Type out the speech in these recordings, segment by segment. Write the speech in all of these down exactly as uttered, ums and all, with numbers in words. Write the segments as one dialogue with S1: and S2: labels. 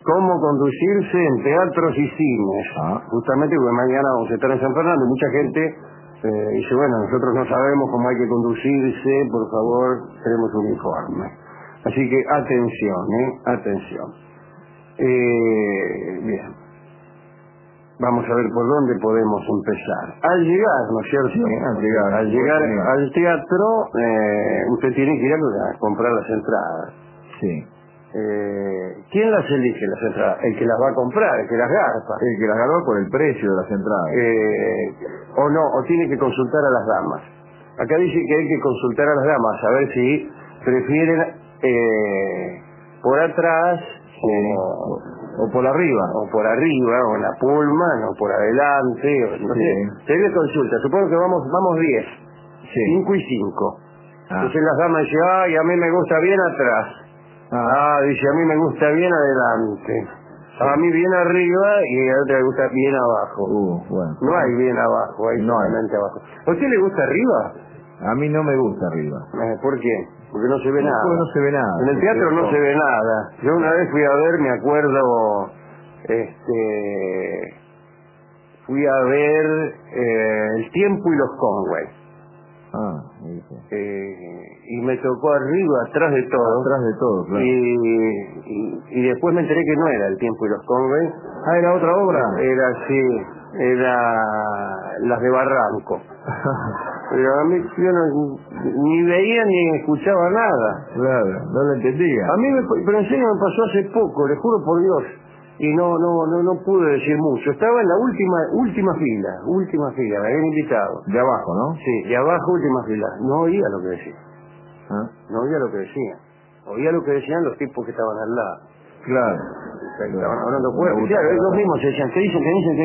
S1: cómo conducirse en teatros y cines.
S2: Ah.
S1: Justamente porque mañana vamos a estar en San Fernando y mucha gente eh, dice, bueno, nosotros no sabemos cómo hay que conducirse, por favor, tenemos un informe. Así que atención, ¿eh? Atención. Eh, bien. Vamos a ver por dónde podemos empezar. Al llegar, ¿no es cierto?
S2: Sí, al llegar.
S1: Al llegar al teatro, eh, usted tiene que ir a comprar las entradas.
S2: Sí.
S1: Eh, ¿Quién las elige las entradas? El que las va a comprar, el que las garpa.
S2: El que las ganó por el precio de las entradas.
S1: Eh, o no, o tiene que consultar a las damas. Acá dice que hay que consultar a las damas, a ver si prefieren eh, por atrás
S2: sí. o, o por arriba.
S1: O por arriba, o en la pullman, o por adelante, o, no
S2: sí.
S1: sé. Se le consulta, supongo que vamos vamos diez.
S2: Sí.
S1: cinco y cinco.
S2: Ah.
S1: Entonces las damas dicen, ay, a mí me gusta bien atrás.
S2: Ah,
S1: ah dice, a mí me gusta bien adelante. Sí. A mí bien arriba y a otra le gusta bien abajo.
S2: Uh, bueno.
S1: No hay bien abajo, hay
S2: no
S1: solamente
S2: hay.
S1: abajo. ¿A usted le gusta arriba?
S2: A mí no me gusta arriba.
S1: Eh, ¿Por qué? Porque no se ve
S2: no,
S1: nada.
S2: Porque no se ve nada.
S1: En el teatro no se ve nada. Yo una vez fui a ver, me acuerdo, este, fui a ver eh, El tiempo y los Conway.
S2: Ah,
S1: eh, y me tocó arriba, atrás de todo.
S2: Atrás de todo, claro.
S1: Y, y, y después me enteré que no era El tiempo y los Conway.
S2: Ah, ¿era otra obra?
S1: Era así, era Las de Barranco. Pero a mí yo no, ni veía ni escuchaba nada.
S2: Claro, no lo entendía.
S1: A mí, me, pero en serio me pasó hace poco, le juro por Dios. Y no no no no pude decir mucho. Estaba en la última última fila, última fila, me habían invitado.
S2: De abajo, ¿no?
S1: Sí, de abajo, última fila. No oía lo que decía.
S2: ¿Ah?
S1: No oía lo que decían. Oía lo que decían los tipos que estaban al lado.
S2: Claro.
S1: Estaban hablando fuerte. Claro, ellos mismos se decían, ¿qué dicen? ¿Qué dicen?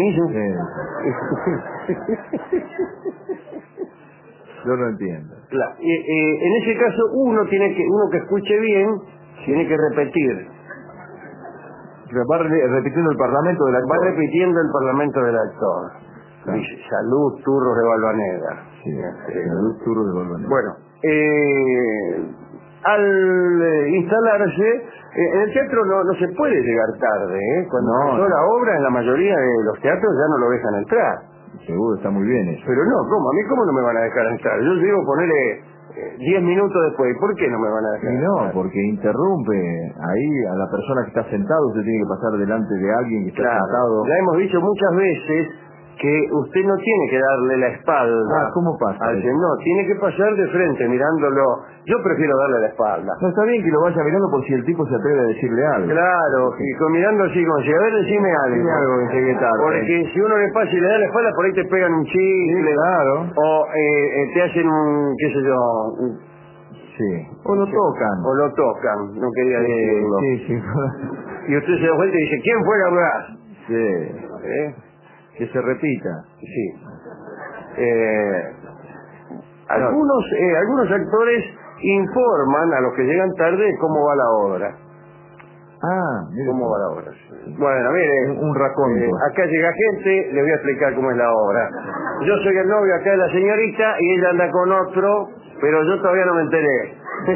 S1: ¿Qué dicen?
S2: Sí. Yo no entiendo.
S1: Claro. Y, eh, en ese caso uno tiene que uno que escuche bien tiene que repetir.
S2: Va repitiendo el parlamento del actor.
S1: Va repitiendo el parlamento del actor. Claro. Dice, salud, turros de Balvanera.
S2: Sí, eh, salud, turros de Balvanera.
S1: Bueno, eh, al eh, instalarse, eh, en el teatro no, no se puede llegar tarde, ¿eh? Cuando
S2: no,
S1: empezó
S2: no.
S1: la obra, en la mayoría de los teatros ya no lo dejan entrar.
S2: Seguro, está muy bien eso.
S1: Pero no, ¿cómo? A mí ¿cómo no me van a dejar entrar? Yo llego a ponerle diez minutos después. ¿Por qué no me van a dejar
S2: y no,
S1: entrar?
S2: porque interrumpe ahí a la persona que está sentado. Usted tiene que pasar delante de alguien que está
S1: claro,
S2: sentado.
S1: Ya hemos dicho muchas veces que usted no tiene que darle la espalda.
S2: Ah, ¿cómo pasa?
S1: Al que no, tiene que pasar de frente mirándolo. Yo prefiero darle la espalda.
S2: No, está bien que lo vaya mirando por si el tipo se atreve a decirle algo.
S1: Claro, y con mirando así como si, a ver, decime algo.
S2: Dime algo que llegue tarde.
S1: Porque si uno le pasa y le da la espalda, por ahí te pegan un chicle.
S2: Sí, claro.
S1: O eh, eh, te hacen un, qué sé yo... Un,
S2: sí. O lo tocan.
S1: O lo tocan, no quería
S2: sí,
S1: decirlo.
S2: Sí, sí.
S1: Y usted se da vuelta y dice, ¿quién fue a hablar?
S2: Sí.
S1: ¿Eh?
S2: Que se repita.
S1: Sí. Eh, algunos, eh, algunos actores informan a los que llegan tarde cómo va la obra.
S2: Ah, mire.
S1: ¿Cómo va la obra? Bueno, mire.
S2: Un, un raconto.
S1: Eh, acá llega gente, le voy a explicar cómo es la obra. Yo soy el novio acá de la señorita y ella anda con otro, pero yo todavía no me enteré.
S2: Sí.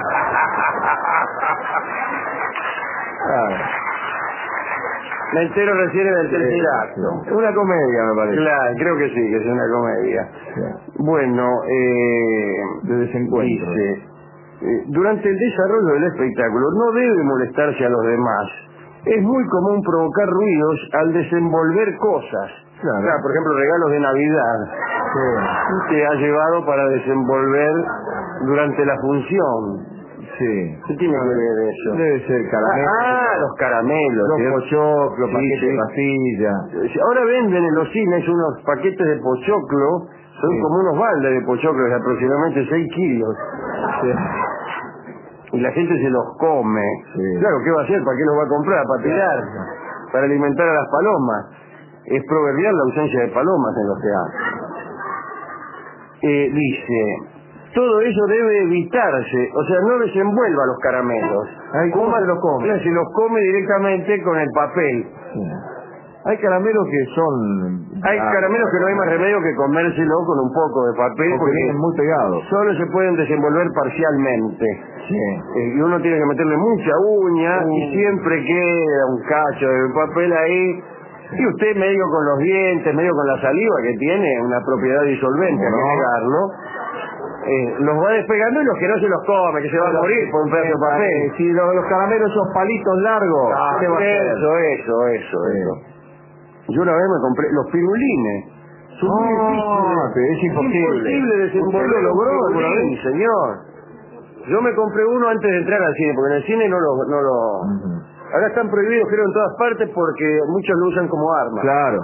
S2: ah.
S1: Me entero recién en el tercer acto.
S2: Es una comedia, me parece.
S1: Claro, creo que sí, que es una comedia.
S2: Sí.
S1: Bueno, eh,
S2: de desencuentro.
S1: Dice, eh, durante el desarrollo del espectáculo no debe molestarse a los demás. Es muy común provocar ruidos al desenvolver cosas.
S2: Claro.
S1: Claro, por ejemplo, regalos de Navidad.
S2: Sí.
S1: Que ha llevado para desenvolver durante la función.
S2: Sí.
S1: ¿Qué tiene que ver eso?
S2: Debe ser caramelos.
S1: Ah, los caramelos.
S2: Los
S1: ¿cierto?
S2: pochoclos,
S1: Sí,
S2: paquetes
S1: sí.
S2: de pastillas.
S1: Ahora venden en los cines unos paquetes de pochoclo, son
S2: sí.
S1: como unos baldes de pochoclo de aproximadamente seis kilos.
S2: Sí.
S1: Y la gente se los come.
S2: Sí.
S1: Claro, ¿qué va a hacer? ¿Para qué los va a comprar? ¿Para tirar? ¿Para alimentar a las palomas? Es proverbial la ausencia de palomas en los teatros. Eh, dice... Todo eso debe evitarse, o sea, no desenvuelva los caramelos.
S2: Ay, ¿cómo se los come?
S1: Se los come directamente con el papel.
S2: Sí. Hay caramelos que son...
S1: Hay
S2: ah,
S1: caramelos que no hay más remedio que comérselo con un poco de papel,
S2: porque
S1: porque
S2: vienen muy pegados.
S1: solo se pueden desenvolver parcialmente.
S2: Sí.
S1: Eh, y uno tiene que meterle mucha uña
S2: Uh.
S1: y siempre queda un cacho de papel ahí. Y usted medio con los dientes, medio con la saliva que tiene, una propiedad disolvente, hay que
S2: No.
S1: negarlo. Eh, los va despegando y los que no se los come, que se va a morir por un pedazo de papel.
S2: Eh, si los, los caramelos esos palitos largos,
S1: Ah,
S2: ¿qué va a hacer?
S1: eso, eso, eso,
S2: Sí.
S1: eso. Yo una vez me compré los pirulines. Son muy
S2: No,
S1: difíciles.
S2: pero es imposible.
S1: imposible desenvolver
S2: ¿Usted lo logró
S1: un
S2: alguna
S1: pirulín,
S2: vez?
S1: señor. Yo me compré uno antes de entrar al cine, porque en el cine no lo... No lo...
S2: Ujú.
S1: Ahora están prohibidos, creo, en todas partes porque muchos lo usan como arma.
S2: Claro.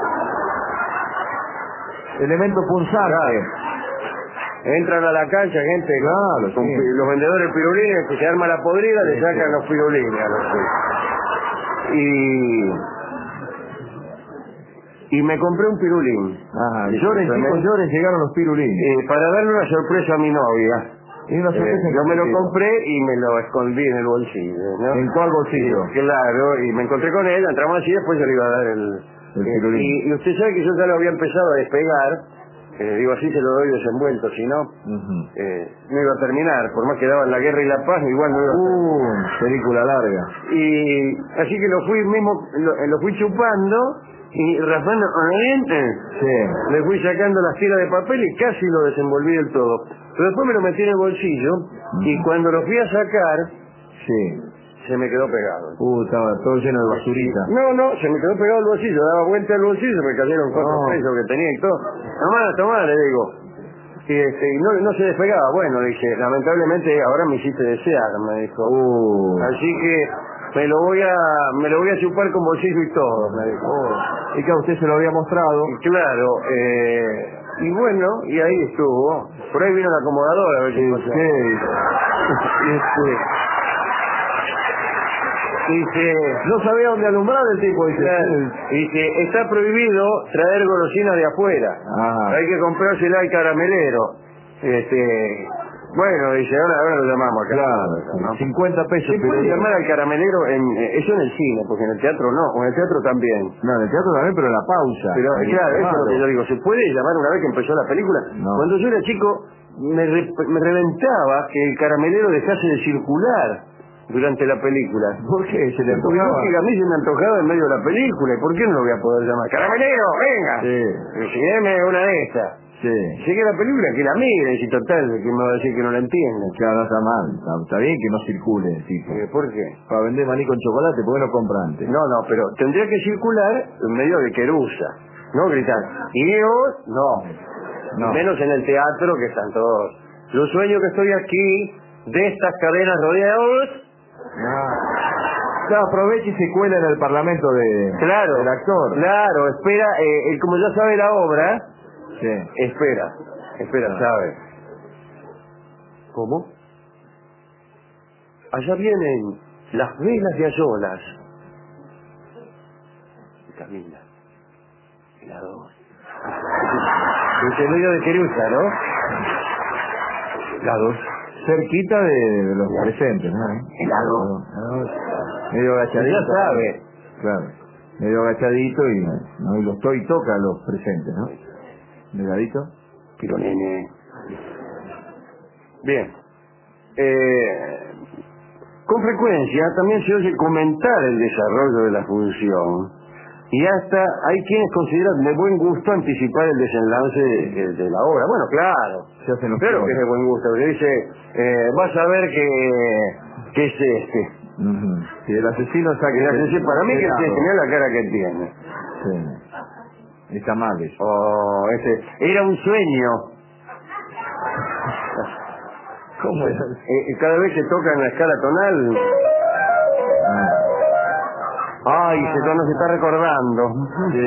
S2: Elemento punzante.
S1: Claro. Entran a la cancha gente,
S2: Claro,
S1: con
S2: sí.
S1: pi- los vendedores de pirulines, que se arma la podrida,
S2: Sí,
S1: le sacan
S2: sí.
S1: los pirulines a los chicos. Y... Y me compré un pirulín.
S2: Ajá.
S1: Y
S2: Lloren,
S1: justamente,
S2: chicos, lloren, llegaron los pirulines.
S1: eh, para darle una sorpresa a mi novia.
S2: Y una
S1: Eh,
S2: sorpresa en
S1: yo me lo
S2: sentido.
S1: compré y me lo escondí en el bolsillo, ¿no?
S2: ¿En cuál bolsillo?
S1: Sí, claro, y me encontré con él, entramos así y después yo le iba a dar el...
S2: El
S1: eh,
S2: pirulín.
S1: y, y usted sabe que yo ya lo había empezado a despegar, eh, digo así se lo doy desenvuelto, si no,
S2: Ujú.
S1: eh, no iba a terminar, por más que daban la guerra y la paz, igual no iba a terminar.
S2: Uh, película larga.
S1: Y así que lo fui mismo, lo, lo fui chupando y raspando con los dientes.
S2: Sí.
S1: Le fui sacando las tiras de papel y casi lo desenvolví del todo. Pero después me lo metí en el bolsillo y cuando lo fui a sacar,
S2: Sí.
S1: se me quedó pegado.
S2: Uh, estaba todo lleno de basurita.
S1: No, no, se me quedó pegado el bolsillo, daba vuelta al bolsillo, me cayeron cuatro
S2: No.
S1: pesos que tenía y todo. Tomá, tomá, le digo. Y este, y no, no se despegaba. Bueno, dije, lamentablemente ahora me hiciste desear, me dijo.
S2: Uh.
S1: Así que me lo voy a me lo voy a chupar con bolsillo y todo, me dijo.
S2: Oh. Y que a usted se lo había mostrado.
S1: Y claro, eh, y bueno, y ahí estuvo. Por ahí vino la acomodadora a ver qué
S2: Sí,
S1: pasó.
S2: sí.
S1: Este, dice,
S2: No sabía dónde alumbrar el tipo, dice.
S1: claro, dice, está prohibido traer golosinas de afuera.
S2: Ah.
S1: Hay que comprársela al caramelero. Este, bueno, dice, ahora, ahora lo llamamos al
S2: Claro,
S1: caramelero, ¿no?
S2: cincuenta pesos.
S1: Se puede
S2: pero-
S1: llamar al caramelero, en, eh, eso en el cine, porque en el teatro no, o en el teatro también.
S2: No, en el teatro también, pero en la pausa.
S1: Pero eh, claro, eso es lo que yo
S2: Claro.
S1: digo, ¿se puede llamar una vez que empezó la película?
S2: No.
S1: Cuando yo era chico, me, re- me reventaba que el caramelero dejase de circular durante la película.
S2: ¿Por qué? Se le
S1: Porque
S2: antojaba.
S1: lógica, a mí se me antojaba en medio de la película, ¿y por qué no lo voy a poder llamar? ¡Caramelero, venga!
S2: Sí,
S1: Enseñame una de estas.
S2: sí.
S1: Llegué a la película, que la miren, si total, que me va a decir que no la entienden.
S2: Claro, no está mal. Está, está bien que no circule, tipo.
S1: Eh, ¿Por qué?
S2: Para vender maní con chocolate, ¿por qué no compra antes?
S1: No, no, pero tendría que circular en medio de querusa, no gritar. Y yo, no.
S2: No.
S1: Menos en el teatro que están todos. Yo sueño que estoy aquí, de estas cadenas rodeados.
S2: No. Claro, aprovecha y se cuela en el parlamento de,
S1: Claro,
S2: del actor.
S1: claro, espera, eh, él como ya sabe la obra,
S2: Sí.
S1: espera, espera,
S2: Ah.
S1: sabe. ¿Cómo? Allá vienen las velas de Ayolas. Y camina. Y la dos. El medio de Querusa, ¿no?
S2: La dos. Cerquita de, de los presentes, ¿no?
S1: Helado.
S2: La dos. Medio agachadito.
S1: Ya sabe.
S2: Claro. Medio agachadito y, ¿no? Y los to y toca a los presentes, ¿no? Delgadito.
S1: Pero nene. Bien. Eh, con frecuencia también se oye comentar el desarrollo de la función y hasta hay quienes consideran de buen gusto anticipar el desenlace de, de- de la obra. Bueno, claro.
S2: Se hacen los
S1: Claro que
S2: flores.
S1: es de buen gusto. Porque dice, eh, vas a ver que, que es este.
S2: Ujú. Si el asesino saque...
S1: Que es este. Para mí que es este. Mirá la cara que tiene.
S2: Sí. Está mal eso.
S1: Oh, este. Era un sueño.
S2: ¿Cómo es?
S1: Eh, cada vez que tocan la escala tonal, ay, ese tono se está recordando.
S2: Sí.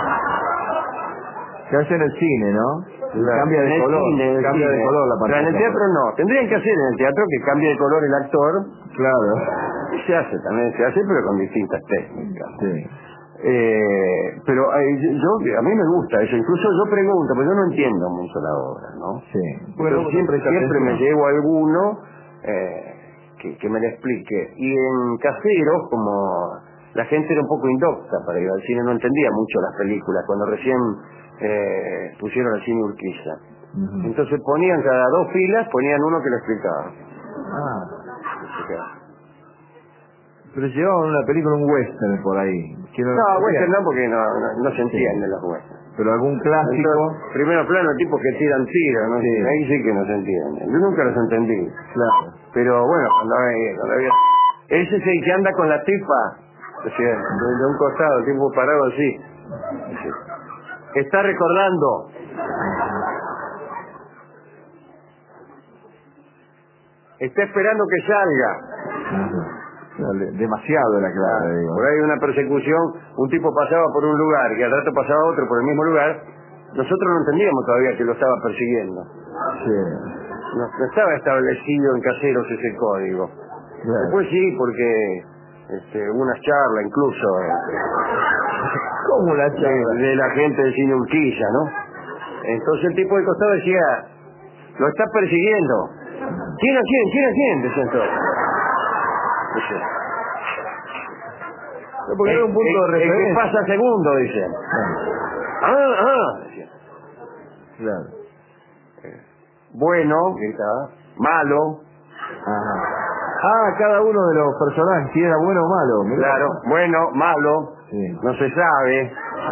S2: Se hace en el cine, ¿no?
S1: Claro.
S2: Cambia de
S1: En el
S2: color.
S1: cine, en el
S2: cambia de
S1: cine.
S2: color la
S1: Pero en el
S2: pantalla.
S1: teatro no. Tendrían que hacer en el teatro que cambie de color el actor.
S2: Claro.
S1: Se hace también, se hace, pero con distintas técnicas.
S2: Sí.
S1: Eh, pero eh, yo, a mí me gusta eso. Incluso yo pregunto, pero yo no entiendo mucho la obra, ¿no?
S2: Sí.
S1: Pero siempre, siempre me llevo a alguno eh, que, que me lo explique. Y en caseros, como la gente era un poco indocta para ir al cine, no entendía mucho las películas, cuando recién eh, pusieron el cine Urquiza.
S2: Ujú.
S1: Entonces ponían cada dos filas, ponían uno que lo explicaba.
S2: Ah,
S1: Lo explicaba.
S2: pero llevaban una película, un western por ahí. Que no,
S1: No, western no, porque no, no, no se entienden los westerns.
S2: Pero algún clásico.
S1: Entonces, primero plano, tipos que tiran tiros, ¿no?
S2: Sí.
S1: Ahí sí que no se entienden. Yo nunca los entendí.
S2: Claro.
S1: Pero bueno, cuando había, cuando había... Ese es el que anda con la tipa, o sea, de, de un costado, el tipo parado así. Así. Está recordando. Está esperando que salga.
S2: Dale, demasiado era clara,
S1: Ah,
S2: digo.
S1: por ahí una persecución, un tipo pasaba por un lugar y al rato pasaba otro por el mismo lugar. Nosotros no entendíamos todavía que lo estaba persiguiendo.
S2: Sí.
S1: No, no estaba establecido en caseros ese código.
S2: Claro.
S1: Después sí, porque este, hubo una charla incluso este,
S2: ¿Cómo la
S1: de,
S2: charla?
S1: de la gente del cine Urquiza, ¿no? Entonces el tipo de costado decía, lo está persiguiendo. ¿Quién a quién? ¿Quién a quién? Decían todos. Dice,
S2: Porque
S1: el,
S2: era un punto
S1: el-
S2: de
S1: el que
S2: referencia.
S1: pasa segundo, dicen. Ah, ah, decían.
S2: Claro.
S1: Bueno, gritaba, malo,
S2: Ajá. Ah, cada uno de los personajes, si era bueno o malo. mirá.
S1: claro, bueno, malo,
S2: Sí.
S1: no se sabe.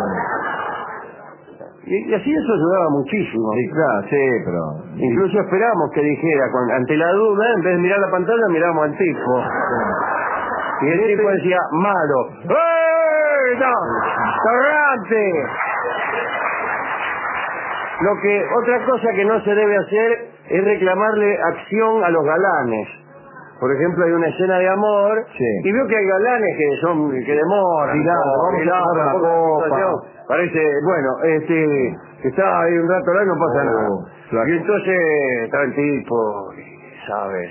S1: Y, y así eso ayudaba muchísimo.
S2: Sí, claro, sí, pero...
S1: Incluso esperamos que dijera, cuando, ante la duda, en vez de mirar la pantalla, miramos al tipo. Y el tipo decía, malo. ¡Eh! ¡No! ¡Torrante! Lo que, otra cosa que no se debe hacer es reclamarle acción a los galanes. Por ejemplo, hay una escena de amor,
S2: Sí.
S1: y veo que hay galanes que son, que demoran.
S2: Tirando,
S1: como,
S2: vamos a
S1: tirando,
S2: tomar una
S1: poca
S2: copa.
S1: situación. Parece, bueno, este, que estaba ahí un rato largo, no pasa
S2: Oh,
S1: nada.
S2: flaco.
S1: Y entonces estaba el tipo, y, ¿sabes?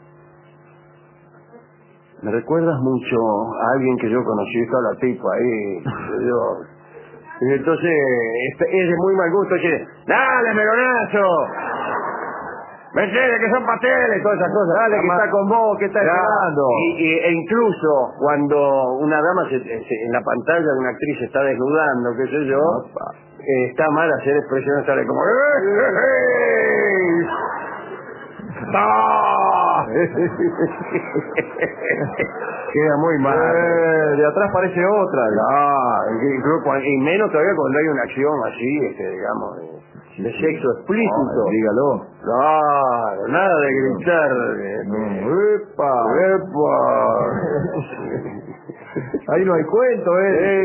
S1: Me recuerdas mucho a alguien que yo conocí, está la tipa ahí, yo... Y entonces, este, es de muy mal gusto, dice, ¡dale, melonazo! ¡Mercedes, que son pasteles! Todas esas cosas.
S2: Dale, que está con vos, que está
S1: Claro.
S2: esperando.
S1: Y, y- e incluso cuando una dama se- se- en la pantalla de una actriz se está desnudando, qué sé yo,
S2: Opa.
S1: eh, está mal hacer expresiones tales como... ¡Eh, eh, eh! ¡No! Queda muy mal.
S2: Eh, de atrás parece otra.
S1: No, incluso cuan- y menos todavía cuando hay una acción así, este, digamos, de, de sexo explícito.
S2: No, dígalo.
S1: Claro, nada de gritar. eh,
S2: No. ¡Epa!
S1: ¡Epa!
S2: Ahí no hay cuento, ¿eh?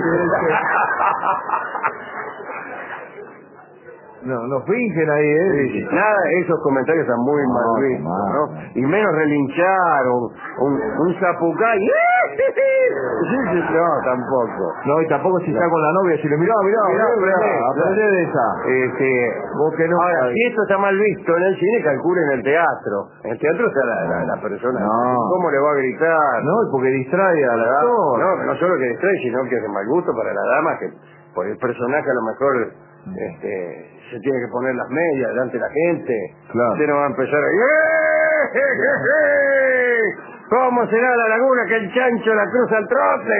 S2: No, no fingen ahí, ¿eh?
S1: Sí, sí. Nada, esos comentarios están muy
S2: No,
S1: mal vistos,
S2: mal.
S1: ¿no? Y menos relinchar o un, un zapucay. Sí, sí, no, tampoco.
S2: No, y tampoco si está con la novia, si le mirá, mirá, mirá, mirá,
S1: aprendé,
S2: aprendé de esa.
S1: Este,
S2: Vos que no
S1: ahora,
S2: sabés.
S1: si esto está mal visto en el cine, calcule en el teatro. En el teatro está la, la, la persona.
S2: No.
S1: ¿Cómo le va a gritar?
S2: No, porque distrae al actor.
S1: No, que no solo que distrae, sino que es de mal gusto para la dama, que por el personaje a lo mejor este, se tiene que poner las medias delante de la gente.
S2: Claro.
S1: Usted no va a empezar a... ¡Eh, je, je! ¿Cómo será la laguna que el chancho la cruza al trote?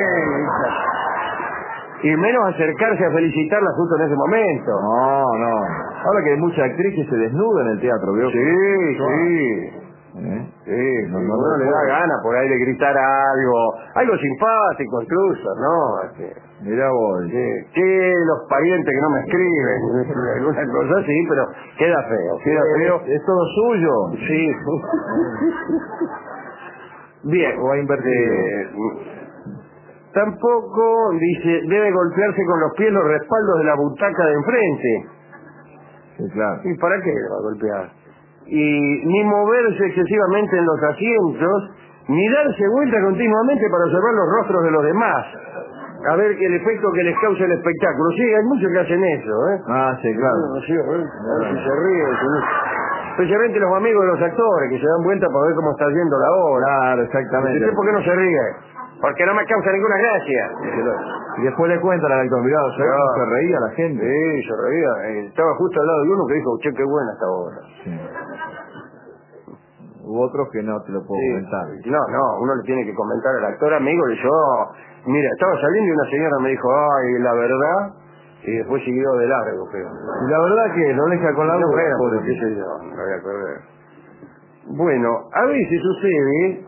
S1: Y menos acercarse a felicitarla justo en ese momento.
S2: No, no. Ahora que hay mucha actriz que se desnuda en el teatro, ¿veo?
S1: Sí, sí.
S2: ¿Eh?
S1: Sí,
S2: No,
S1: sí,
S2: no
S1: uno le da
S2: recuerdo.
S1: gana por ahí de gritar algo, algo simpático incluso, ¿no? Este,
S2: Mirá vos.
S1: sí, que los parientes que no me escriben, alguna cosa así, pero queda feo, queda feo.
S2: Es, es todo suyo.
S1: Sí. Bien.
S2: O ha invertido.
S1: Eh, tampoco, dice, debe golpearse con los pies los respaldos de la butaca de enfrente.
S2: Sí, claro.
S1: ¿Y para qué le va a golpear? Y ni moverse excesivamente en los asientos, ni darse vuelta continuamente para observar los rostros de los demás. A ver que el efecto que les causa el espectáculo. Sí, hay muchos que hacen eso, ¿eh?
S2: Ah, sí, claro.
S1: Sí, a ver, a ver si se ríen. si no. Especialmente los amigos de los actores, que se dan vuelta para ver cómo está yendo la obra.
S2: Claro,
S1: ¿Y
S2: exactamente.
S1: usted por qué no se ríe? Porque no me causa ninguna gracia.
S2: Y después le cuentan al actor, mirá, ¿sabés
S1: Ah.
S2: cómo se reía la gente?
S1: Sí, se reía. Eh, Estaba justo al lado de uno que dijo, che, qué buena esta obra.
S2: Sí. u otros que no te lo puedo
S1: Sí.
S2: comentar.
S1: No, no, uno le tiene que comentar al actor amigo y yo, mira, estaba saliendo y una señora me dijo, ay, la verdad, y después siguió de largo, pero...
S2: Y la verdad que lo deja con la
S1: No,
S2: duda,
S1: bueno,
S2: pobre
S1: pero qué
S2: tipo.
S1: sé yo, no voy a correr. Bueno, a veces sucede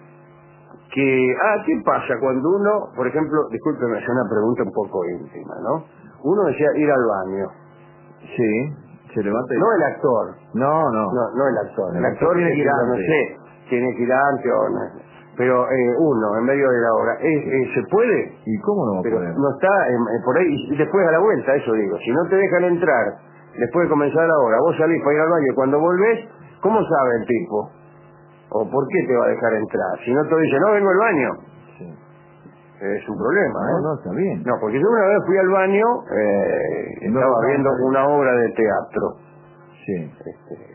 S1: que, ah, ¿qué pasa cuando uno, por ejemplo, discúlpeme, es una pregunta un poco íntima, ¿no? Uno decía ir al baño.
S2: Sí, se levanta y...
S1: No el actor.
S2: No, no.
S1: No, no el actor. El,
S2: El
S1: actor
S2: actor tiene que ir
S1: no
S2: antes.
S1: sé, tiene que ir antes o no. Pero eh, uno, en medio de la obra, ¿es, es- ¿se puede?
S2: ¿Y cómo no va a
S1: Pero
S2: poder?
S1: no está eh, eh, por ahí, y después a la vuelta, eso digo. Si no te dejan entrar, después de comenzar la obra, vos salís para ir al baño y cuando volvés, ¿cómo sabe el tipo? ¿O por qué te va a dejar entrar? Si no te dice, no, vengo al baño.
S2: Sí.
S1: Es un problema,
S2: No,
S1: ¿eh?
S2: no, está bien.
S1: No, porque yo una vez fui al baño, eh,
S2: No,
S1: estaba
S2: no,
S1: viendo
S2: no.
S1: una obra de teatro,
S2: Sí.
S1: este,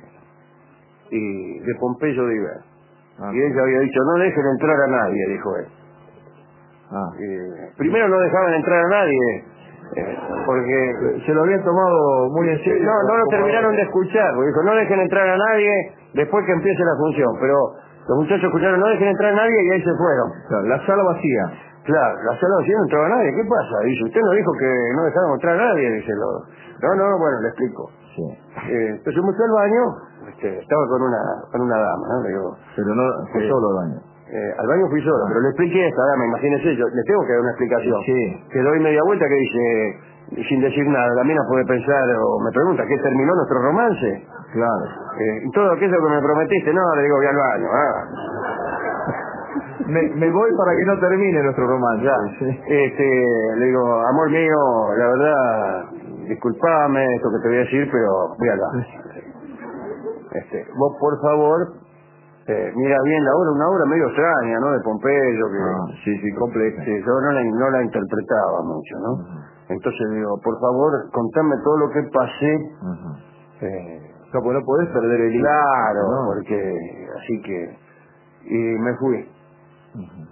S1: y de Pompeyo Diver.
S2: Ah,
S1: Y ella había dicho, no dejen entrar a nadie, dijo él.
S2: ah.
S1: Eh, primero no dejaban entrar a nadie, eh, porque...
S2: Se lo habían tomado muy en serio.
S1: No, no lo
S2: como-
S1: terminaron de escuchar, porque dijo, no dejen entrar a nadie después que empiece la función. Pero los muchachos escucharon, no dejen entrar a nadie y ahí se fueron.
S2: Claro, la sala vacía.
S1: Claro, la sala vacía no entraba nadie, ¿qué pasa? Dice, usted no dijo que no dejábamos entrar a nadie, dice lo... No, no, bueno, le explico.
S2: Sí.
S1: Eh, entonces me fui al baño, este, estaba con una con una dama, ¿no? Le digo,
S2: Pero no fue
S1: Sí.
S2: solo al baño.
S1: eh, al baño fui solo,
S2: Ah.
S1: pero le expliqué a esta dama, imagínese, yo le tengo que dar una explicación.
S2: Sí.
S1: Que doy media vuelta que dice, sin decir nada, la mina puede pensar, o me pregunta, ¿qué terminó nuestro romance?
S2: Claro.
S1: Eh, y todo aquello que me prometiste, no, le digo, voy al baño, ah.
S2: Me, me voy para que no termine nuestro romance.
S1: Ya,
S2: Sí.
S1: este, le digo, amor mío, la verdad, disculpame esto que te voy a decir, pero voy al baño. Este, vos por favor, eh, mira bien la obra, una obra medio extraña, ¿no? De Pompeyo, que
S2: Ah, sí, sí, compleja.
S1: sí, yo no la, no la interpretaba mucho, ¿no? Entonces digo, por favor, contame todo lo que pasé.
S2: Ajá.
S1: Eh,
S2: No, pues no podés perder el hilo.
S1: claro,
S2: No.
S1: porque así que... Y me fui,
S2: Ajá.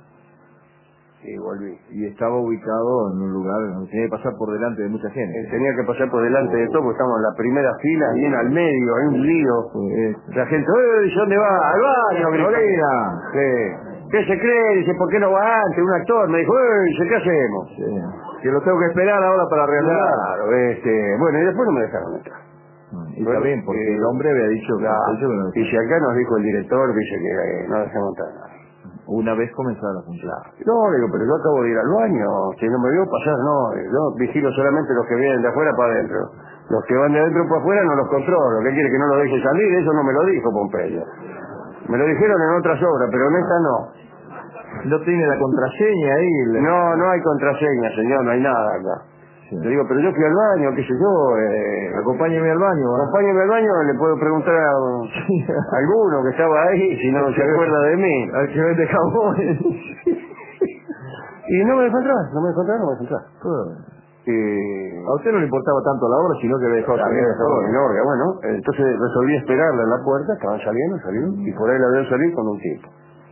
S1: y volví.
S2: Y estaba ubicado en un lugar donde tenía que pasar por delante de mucha gente.
S1: Eh, tenía que pasar por delante de todo, porque estamos en la primera fila, bien al medio, hay un lío.
S2: Pues,
S1: La gente, ¡eh, ¿dónde va? ¡Al baño! grita.
S2: Florida.
S1: Sí. ¿Qué se cree? Dice, ¿por qué no va antes? Un actor me dijo, ¡eh, dice, ¿qué hacemos?
S2: Sí. Que lo tengo que esperar ahora para reanudar.
S1: Claro, este, bueno, y después no me dejaron entrar.
S2: Y
S1: Bueno,
S2: está bien, porque
S1: eh,
S2: el hombre había dicho que
S1: Claro.
S2: eso que no-
S1: Y si acá nos dijo el director, dice que eh, no dejamos entrar a nadie.
S2: una vez comenzada la función.
S1: No, le digo, pero yo acabo de ir al baño, si no me veo pasar, no, yo vigilo solamente los que vienen de afuera para adentro. Los que van de adentro para afuera no los controlo, ¿qué quiere que no los deje salir? Eso no me lo dijo Pompeyo. Me lo dijeron en otras obras, pero en esta no.
S2: No tiene la contraseña ahí. le-
S1: No, no hay contraseña, señor, no hay nada acá.
S2: Sí.
S1: Le digo, pero yo fui al baño, qué sé yo, eh,
S2: Acompáñeme al baño. ¿va?
S1: acompáñeme al baño, le puedo preguntar a, a alguno que estaba ahí, si no se acuerda de mí.
S2: Al que vende jabones.
S1: Y no me dejó entrar, no me dejó entrar, no me dejó entrar. Y...
S2: A usted no le importaba tanto la obra, sino que había dejado
S1: Había
S2: salir
S1: dejado
S2: a
S1: en orden. Bueno, entonces resolví esperarla en la puerta, estaban saliendo, salieron, y por ahí la veo salir con un tipo.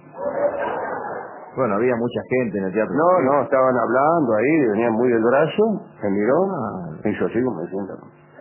S2: Bueno, había mucha gente en el teatro.
S1: No, no, estaban hablando ahí, venían muy del brazo, me miró,
S2: Ah.
S1: me hizo así como diciendo.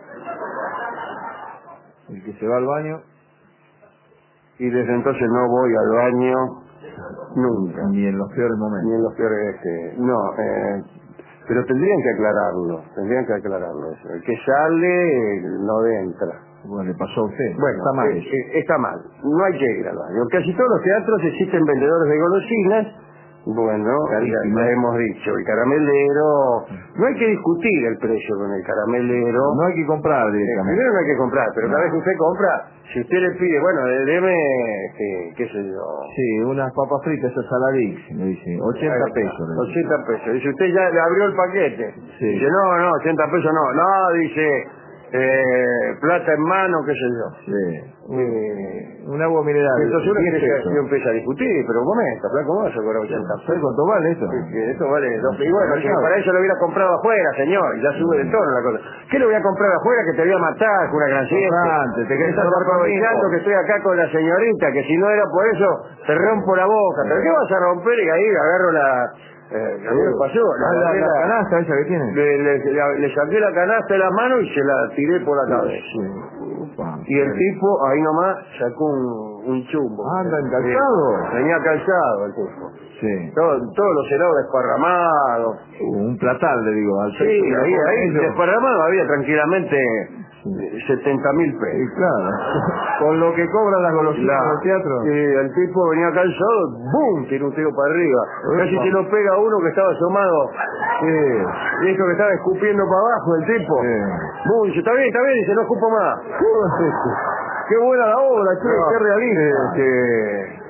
S2: El que se va al baño,
S1: Y desde entonces no voy al baño nunca,
S2: ni en los peores
S1: ni
S2: momentos.
S1: en los peores, este, no, eh, pero tendrían que aclararlo, tendrían que aclararlo eso. El que sale eh, no entra.
S2: Bueno, le pasó a usted.
S1: Bueno,
S2: Está mal
S1: eh,
S2: eso.
S1: eh, está mal. No hay que ir al baño. Casi todos los teatros existen vendedores de golosinas. Bueno, ya,
S2: Carísimas.
S1: ya hemos dicho, el caramelero... No hay que discutir el precio con el caramelero.
S2: No hay que comprar
S1: Eh,
S2: directamente.
S1: primero no hay que comprar, pero
S2: No.
S1: cada vez que usted compra, si usted le pide, bueno, eh, deme, este, qué sé yo...
S2: Sí, unas papas fritas, esas saladix, me dice. ochenta
S1: Ahí está,
S2: pesos. le dice.
S1: ochenta pesos. Dice, usted ya le abrió el paquete.
S2: Sí.
S1: Dice, no, no, ochenta pesos no. No, dice, eh, plata en mano, qué sé yo.
S2: Sí.
S1: Eh,
S2: Un agua mineral.
S1: entonces uno
S2: diez
S1: empieza,
S2: pesos.
S1: yo empiezo a discutir, pero un momento, flaco, ¿cómo vas a cobrar ochenta
S2: ¿Sabe
S1: pesos?
S2: cuánto vale eso?
S1: Es que esto vale dos y bueno, si para eso lo hubiera comprado afuera, señor, y ya sube de tono la cosa. ¿Qué lo voy a comprar afuera que te voy a matar con una gran siesta?
S2: Bastante, te querés
S1: Estás
S2: salvar
S1: aprovechando
S2: conmigo.
S1: que estoy acá con la señorita, que si no era por eso, te rompo la boca. ¿Pero qué vas a romper? Y ahí agarro la, Eh, a mí me pasó.
S2: Ah, la, la, la canasta esa que tiene.
S1: Le, le, la, le saqué la canasta de la mano y se la tiré por la cabeza.
S2: Sí. Upa,
S1: Y el tipo, ahí nomás, sacó un, un chumbo.
S2: Anda encalzado.
S1: Sí, venía calzado el tipo.
S2: Sí.
S1: Todo, todos los helados desparramados.
S2: Uh, un platal, le digo. Al
S1: Sí, ahí, ahí desparramado había tranquilamente
S2: sí.
S1: setenta mil pesos.
S2: Sí, claro. Con lo que cobran las golosinas
S1: La,
S2: del teatro.
S1: Sí, el tipo venía calzado, ¡bum! Tiró un tiro para arriba.
S2: Upa.
S1: Casi se lo pega a uno que estaba asomado.
S2: Sí.
S1: Dijo que estaba escupiendo para abajo el tipo.
S2: Sí.
S1: ¡Bum! Dice, está bien, está bien, dice, no escupo más. ¡Qué buena la obra, che!
S2: No.
S1: ¡Qué realista! Este...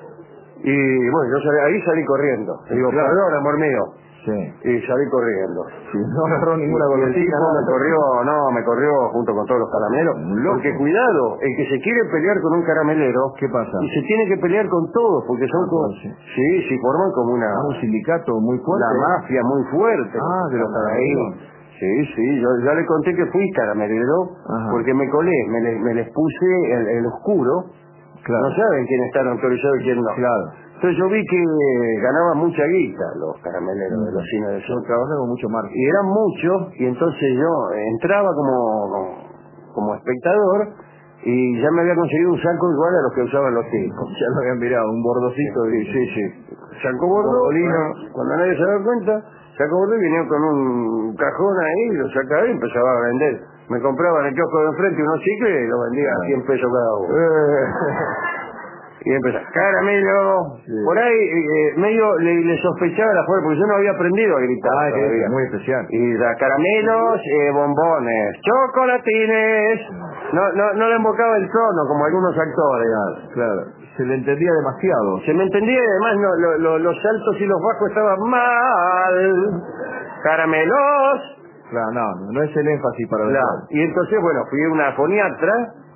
S1: Y bueno, yo salí, ahí salí corriendo. Le digo,
S2: Claro.
S1: perdón, amor mío.
S2: Sí.
S1: Y salí corriendo.
S2: Sí, no agarró ninguna
S1: Y el
S2: golosina.
S1: tipo me corrió, no, me corrió junto con todos los caramelos.
S2: Loco.
S1: Porque cuidado, el que se quiere pelear con un caramelero,
S2: ¿Qué pasa?
S1: y se tiene que pelear con todos, porque son
S2: Ah,
S1: como...
S2: sí.
S1: Sí, sí, forman como una...
S2: Ah, un sindicato muy fuerte.
S1: Una mafia muy fuerte.
S2: Ah, de los caramelos.
S1: Sí, sí, yo ya le conté que fui caramelero,
S2: Ajá.
S1: porque me colé, me, le- me les puse el, el oscuro.
S2: Claro.
S1: No saben quién está autorizado y quién no.
S2: Claro.
S1: Entonces yo vi que ganaban mucha guita los carameleros de los cines de
S2: Yo
S1: sol.
S2: trabajé con mucho marketing.
S1: Y eran muchos, y entonces yo entraba como, como espectador y ya me había conseguido un saco igual a los que usaban los tipos.
S2: Ya lo habían mirado, un bordocito.
S1: Sí,
S2: de...
S1: sí, sí. Saco bordo,
S2: Bordolino.
S1: cuando nadie se da cuenta, saco bordo y venía con un cajón ahí, lo sacaba y empezaba a vender. Me compraba en el kiosco de enfrente unos chicles y los vendía a cien pesos cada uno.
S2: Eh.
S1: Y empezaba, caramelo.
S2: Sí.
S1: Por ahí, eh, medio le, le sospechaba la fuerza, porque yo no había aprendido a gritar.
S2: Ah, que
S1: todavía.
S2: es muy especial.
S1: Y da caramelos, eh, bombones, chocolatines. No, no, no le embocaba el tono como algunos actores.
S2: Claro. Se le entendía demasiado.
S1: Se me entendía y además no, lo, lo, los altos y los bajos estaban mal. Caramelos.
S2: Claro, no, no es el énfasis para
S1: Claro.
S2: verdad.
S1: Y entonces, bueno, fui a una foniatra.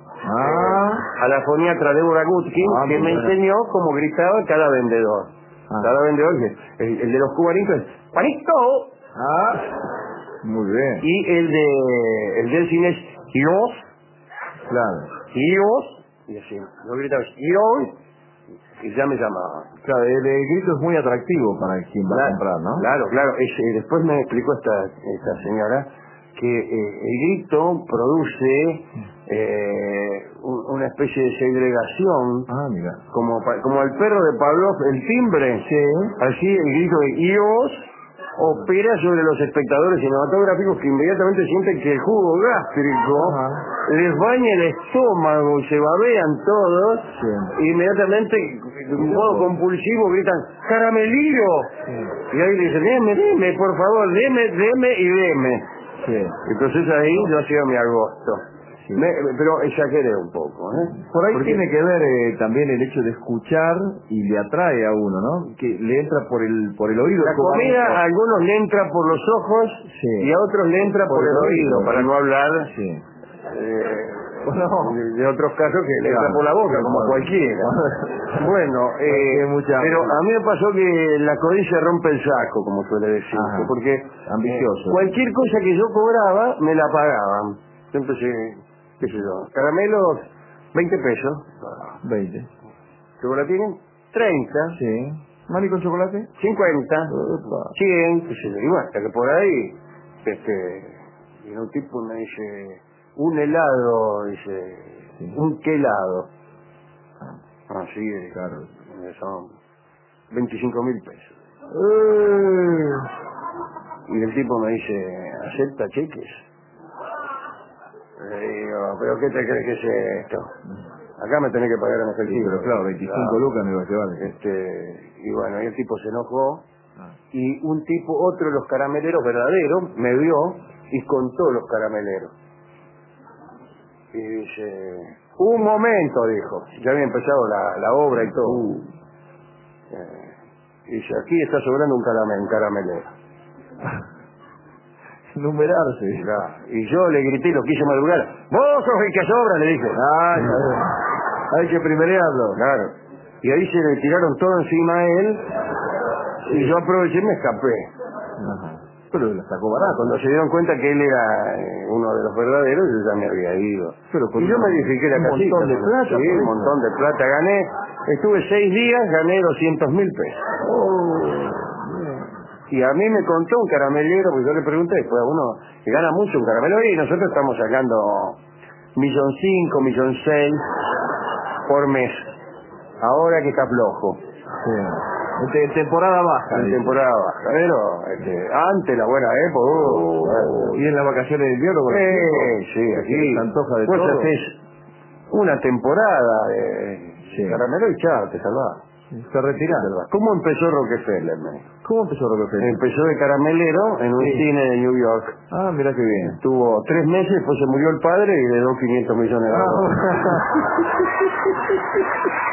S2: Ah.
S1: A la foniatra Débora Gutkin,
S2: Ah,
S1: que
S2: muy
S1: me
S2: buena.
S1: enseñó cómo gritaba cada vendedor.
S2: Ah.
S1: Cada vendedor, el, el de los cubanitos, ¡panito!
S2: Ah. Muy bien.
S1: Y el de el del cine es ¡Dios!
S2: Claro.
S1: ¡Dios! Y así, yo gritaba ¡Dios! Y ya me llamaba.
S2: Claro, el, el grito es muy atractivo para quien va
S1: Claro,
S2: a comprar, ¿no?
S1: Claro, claro. Es, eh, después me explicó esta, esta señora que eh, el grito produce eh, un- una especie de segregación,
S2: Ah, mira.
S1: como pa- como el perro de Pavlov, el timbre,
S2: Sí.
S1: así el grito de Dios opera sobre los espectadores cinematográficos que inmediatamente sienten que el jugo gástrico
S2: Ajá.
S1: les baña el estómago y se babean todos.
S2: Sí.
S1: E inmediatamente, de un modo compulsivo, gritan ¡caramelillo!
S2: Sí.
S1: Y ahí le dicen, deme, deme, por favor, deme, deme y deme.
S2: Sí.
S1: Entonces ahí yo hacía mi agosto.
S2: Sí.
S1: Me- pero exageré un poco, ¿eh?
S2: Por ahí
S1: Porque-
S2: tiene que ver eh, también el hecho de escuchar y le atrae a uno, ¿no? Que le entra por el por el oído.
S1: La
S2: como
S1: comida
S2: algo-
S1: a algunos le entra por los ojos
S2: Sí.
S1: y a otros le entra por, el oído, para no hablar
S2: Sí.
S1: eh,
S2: No.
S1: de, de otros casos que le entra
S2: Claro.
S1: por la boca, como
S2: Claro.
S1: cualquiera. Bueno, eh,
S2: Tiene mucha hambre.
S1: pero a mí me pasó que la codicia rompe el saco, como suele decirse,
S2: Ajá.
S1: porque
S2: Ambicioso.
S1: eh, cualquier cosa que yo cobraba, me la pagaban. Yo empecé, qué sé yo, caramelos, veinte pesos.
S2: veinte.
S1: Chocolatines, treinta.
S2: Sí. ¿Mani con chocolate?
S1: cincuenta,
S2: Opa.
S1: cien, qué sé yo, y bueno, hasta que por ahí, este, viene un tipo y me dice, un helado, dice,
S2: Sí.
S1: un qué helado. Así de,
S2: Claro.
S1: eh, son veinticinco mil pesos.
S2: Eh.
S1: Y el tipo me dice, ¿acepta cheques? Le digo, ¿pero qué te crees que es esto? Acá me tenés que pagar en
S2: Sí,
S1: efectivo.
S2: pero claro, veinticinco
S1: Claro.
S2: lucas me iba a llevar.
S1: Este, y bueno, y el tipo se enojó.
S2: Ah.
S1: Y un tipo, otro de los carameleros verdaderos, me vio y contó los carameleros. Y dice, un momento, dijo, ya había empezado la, la obra y todo.
S2: Uh.
S1: Eh, y dice, aquí está sobrando un, caramel, un caramelero.
S2: Numerarse.
S1: Claro. Y yo le grité y lo quise madrugar. Vos sos el que sobra, le dije.
S2: Ay, hay que primerearlo.
S1: Claro. Y ahí se le tiraron todo encima a él. Y yo aproveché y me escapé.
S2: Ajá. Pero la sacó barato.
S1: Cuando se dieron cuenta que él era eh, uno de los verdaderos, yo ya me había ido.
S2: Pero con
S1: y yo
S2: un-
S1: me edifiqué la
S2: un
S1: casita.
S2: montón de
S1: ¿no?
S2: plata,
S1: Sí,
S2: por
S1: un
S2: eso.
S1: montón de plata. Gané, estuve seis días, gané doscientos mil pesos.
S2: Oh, bien.
S1: Y a mí me contó un caramelero, porque yo le pregunté, después a uno que gana mucho un caramelero, y nosotros estamos sacando millón cinco, millón seis por mes. Ahora que está flojo.
S2: Sí. En temporada baja.
S1: En temporada baja. Pero este, antes la buena época. Uh,
S2: uh, y en las vacaciones de invierno.
S1: Eh, sí, aquí.
S2: Se antoja de
S1: pues
S2: todo.
S1: haces una temporada de
S2: sí.
S1: caramelo y chao, te salvás.
S2: Se retiraron.
S1: ¿Cómo empezó Rockefeller? Man?
S2: ¿Cómo empezó Rockefeller?
S1: Empezó de caramelero en un
S2: sí.
S1: cine de New York.
S2: Ah, mira qué bien.
S1: Estuvo tres meses, después se murió el padre y le dio quinientos millones de dólares.
S2: Ah.